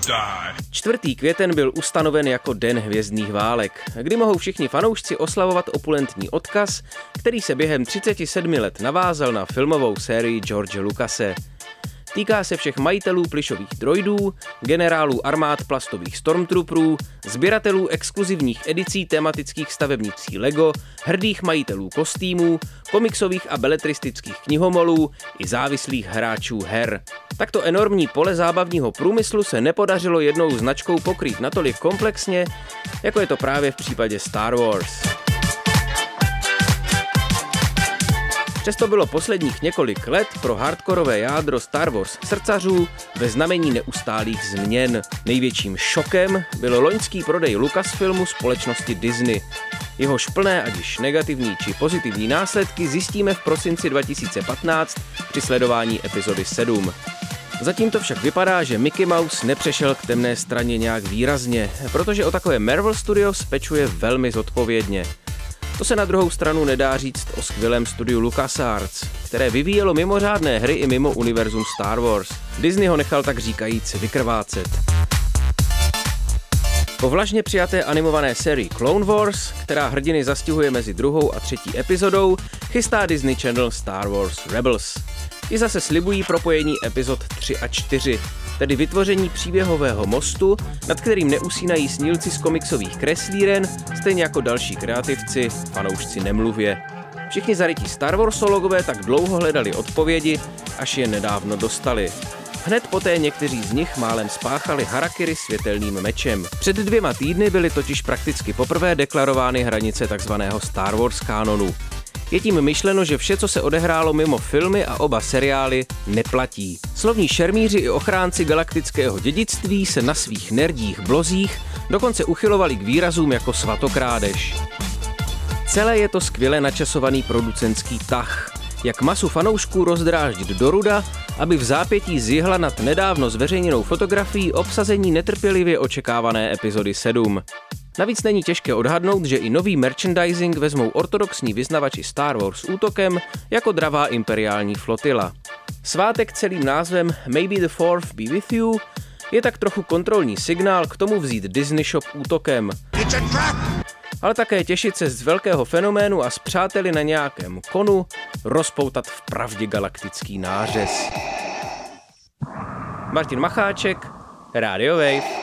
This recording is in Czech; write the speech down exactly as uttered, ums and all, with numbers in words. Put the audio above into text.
čtvrtý květen byl ustanoven jako Den hvězdných válek, kdy mohou všichni fanoušci oslavovat opulentní odkaz, který se během třicet sedm let navázal na filmovou sérii George Lucase. Týká se všech majitelů plyšových droidů, generálů armád plastových stormtrooperů, sběratelů exkluzivních edicí tematických stavebnicí Lego, hrdých majitelů kostýmů, komiksových a beletristických knihomolů i závislých hráčů her. Takto enormní pole zábavního průmyslu se nepodařilo jednou značkou pokrýt natolik komplexně, jako je to právě v případě Star Wars. Přesto bylo posledních několik let pro hardkorové jádro Star Wars srdcařů ve znamení neustálých změn. Největším šokem bylo loňský prodej Lucasfilmu společnosti Disney. Jehož plné ať již negativní či pozitivní následky zjistíme v prosinci dva tisíce patnáct při sledování epizody sedm. Zatím to však vypadá, že Mickey Mouse nepřešel k temné straně nějak výrazně, protože o takové Marvel Studios pečuje velmi zodpovědně. To se na druhou stranu nedá říct o skvělém studiu LucasArts, které vyvíjelo mimořádné hry i mimo univerzum Star Wars. Disney ho nechal tak říkajíc vykrvácet. Po vlažně přijaté animované sérii Clone Wars, která hrdiny zastihuje mezi druhou a třetí epizodou, chystá Disney Channel Star Wars Rebels. Ti zase slibují propojení epizod tři a čtyři, tedy vytvoření příběhového mostu, nad kterým neusínají snílci z komiksových kreslíren, stejně jako další kreativci, fanoušci nemluvě. Všichni zarytí Star Warsologové tak dlouho hledali odpovědi, až je nedávno dostali. Hned poté někteří z nich málem spáchali harakiri světelným mečem. Před dvěma týdny byly totiž prakticky poprvé deklarovány hranice takzvaného Star Wars kanonu. Je tím myšleno, že vše, co se odehrálo mimo filmy a oba seriály, neplatí. Slovní šermíři i ochránci galaktického dědictví se na svých nerdích blozích dokonce uchylovali k výrazům jako svatokrádež. Celé je to skvěle načasovaný producentský tah, jak masu fanoušků rozdráždit do ruda, aby v zápětí zjihla nad nedávno zveřejněnou fotografií obsazení netrpělivě očekávané epizody sedm. Navíc není těžké odhadnout, že i nový merchandising vezmou ortodoxní vyznavači Star Wars útokem jako dravá imperiální flotila. Svátek celým názvem Maybe the Fourth be with you je tak trochu kontrolní signál k tomu vzít Disney Shop útokem. Ale také těšit se z velkého fenoménu a s přáteli na nějakém konu rozpoutat v pravdě galaktický nářez. Martin Macháček, Radio Wave.